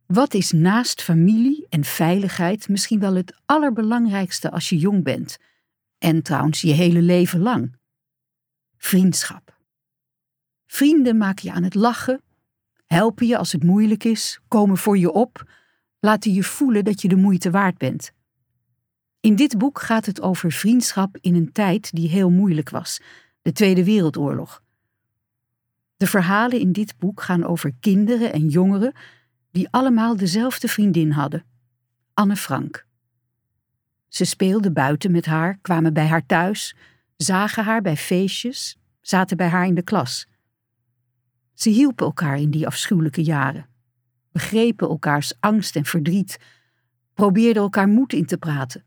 Wat is naast familie en veiligheid misschien wel het allerbelangrijkste als je jong bent? En trouwens je hele leven lang? Vriendschap. Vrienden maken je aan het lachen, helpen je als het moeilijk is, komen voor je op, laten je voelen dat je de moeite waard bent. In dit boek gaat het over vriendschap in een tijd die heel moeilijk was, de Tweede Wereldoorlog. De verhalen in dit boek gaan over kinderen en jongeren die allemaal dezelfde vriendin hadden, Anne Frank. Ze speelden buiten met haar, kwamen bij haar thuis, zagen haar bij feestjes, zaten bij haar in de klas. Ze hielpen elkaar in die afschuwelijke jaren, begrepen elkaars angst en verdriet, probeerden elkaar moed in te praten.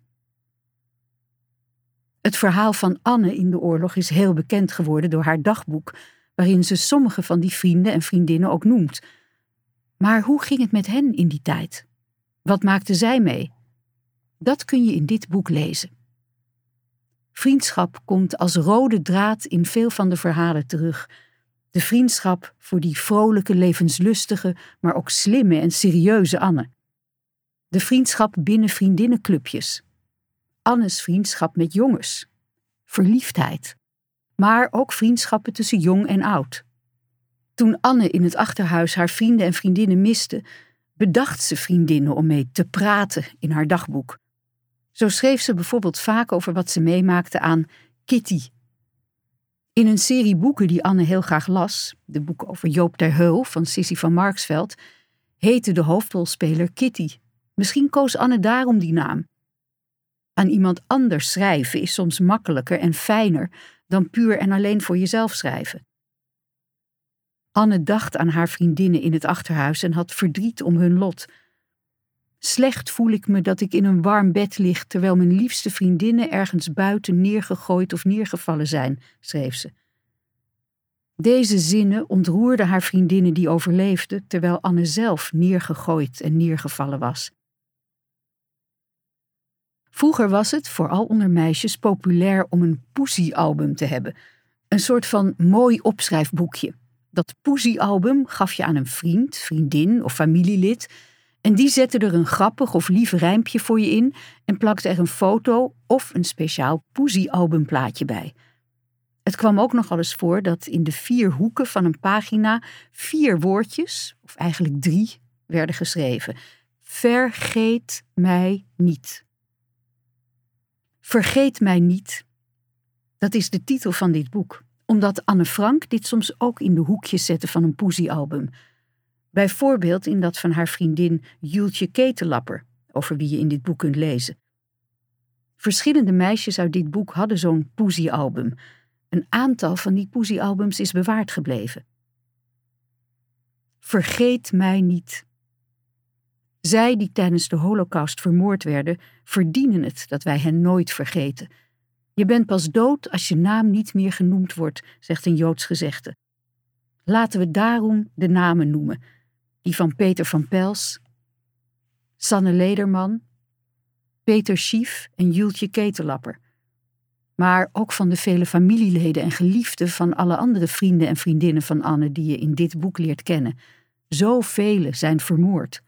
Het verhaal van Anne in de oorlog is heel bekend geworden door haar dagboek, waarin ze sommige van die vrienden en vriendinnen ook noemt. Maar hoe ging het met hen in die tijd? Wat maakten zij mee? Dat kun je in dit boek lezen. Vriendschap komt als rode draad in veel van de verhalen terug. De vriendschap voor die vrolijke, levenslustige, maar ook slimme en serieuze Anne. De vriendschap binnen vriendinnenclubjes. Annes vriendschap met jongens. Verliefdheid. Maar ook vriendschappen tussen jong en oud. Toen Anne in het achterhuis haar vrienden en vriendinnen miste, bedacht ze vriendinnen om mee te praten in haar dagboek. Zo schreef ze bijvoorbeeld vaak over wat ze meemaakte aan Kitty. In een serie boeken die Anne heel graag las, de boek over Joop ter Heul van Sissy van Marksveld, heette de hoofdrolspeler Kitty. Misschien koos Anne daarom die naam. Aan iemand anders schrijven is soms makkelijker en fijner dan puur en alleen voor jezelf schrijven. Anne dacht aan haar vriendinnen in het achterhuis en had verdriet om hun lot. Slecht voel ik me dat ik in een warm bed lig terwijl mijn liefste vriendinnen ergens buiten neergegooid of neergevallen zijn, schreef ze. Deze zinnen ontroerden haar vriendinnen die overleefden, terwijl Anne zelf neergegooid en neergevallen was. Vroeger was het, vooral onder meisjes, populair om een poesiealbum te hebben. Een soort van mooi opschrijfboekje. Dat poesiealbum gaf je aan een vriend, vriendin of familielid en die zette er een grappig of lief rijmpje voor je in en plakte er een foto of een speciaal poesiealbumplaatje bij. Het kwam ook nog wel eens voor dat in de 4 hoeken van een pagina 4 woordjes, of eigenlijk 3, werden geschreven. Vergeet mij niet. Vergeet mij niet. Dat is de titel van dit boek, omdat Anne Frank dit soms ook in de hoekjes zette van een poesiealbum. Bijvoorbeeld in dat van haar vriendin Jultje Ketelapper, over wie je in dit boek kunt lezen. Verschillende meisjes uit dit boek hadden zo'n poesiealbum. Een aantal van die poesiealbums is bewaard gebleven. Vergeet mij niet. Zij die tijdens de Holocaust vermoord werden, verdienen het dat wij hen nooit vergeten. Je bent pas dood als je naam niet meer genoemd wordt, zegt een Joods gezegde. Laten we daarom de namen noemen. Die van Peter van Pels, Sanne Lederman, Peter Schief en Jultje Ketelapper. Maar ook van de vele familieleden en geliefden van alle andere vrienden en vriendinnen van Anne die je in dit boek leert kennen. Zoveel zijn vermoord.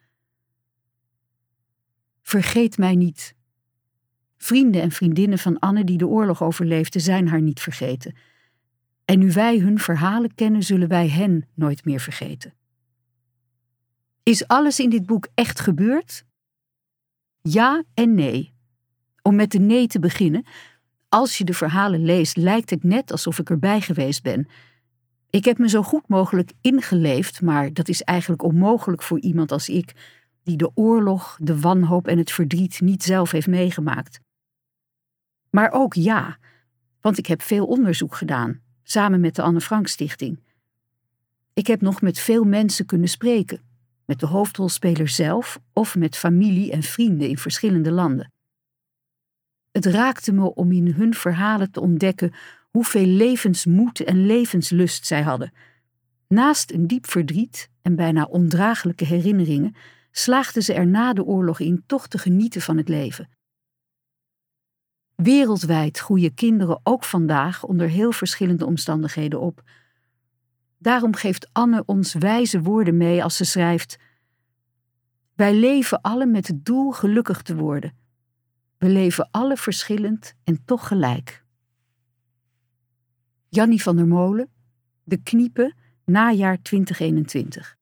Vergeet mij niet. Vrienden en vriendinnen van Anne die de oorlog overleefden zijn haar niet vergeten. En nu wij hun verhalen kennen, zullen wij hen nooit meer vergeten. Is alles in dit boek echt gebeurd? Ja en nee. Om met de nee te beginnen, als je de verhalen leest, lijkt het net alsof ik erbij geweest ben. Ik heb me zo goed mogelijk ingeleefd, maar dat is eigenlijk onmogelijk voor iemand als ik, die de oorlog, de wanhoop en het verdriet niet zelf heeft meegemaakt. Maar ook ja, want ik heb veel onderzoek gedaan, samen met de Anne Frank Stichting. Ik heb nog met veel mensen kunnen spreken, met de hoofdrolspeler zelf of met familie en vrienden in verschillende landen. Het raakte me om in hun verhalen te ontdekken hoeveel levensmoed en levenslust zij hadden. Naast een diep verdriet en bijna ondraaglijke herinneringen slaagden ze er na de oorlog in toch te genieten van het leven. Wereldwijd groeien kinderen ook vandaag onder heel verschillende omstandigheden op. Daarom geeft Anne ons wijze woorden mee als ze schrijft: Wij leven allen met het doel gelukkig te worden. We leven alle verschillend en toch gelijk. Jannie van der Molen, De Kniepen, najaar 2021.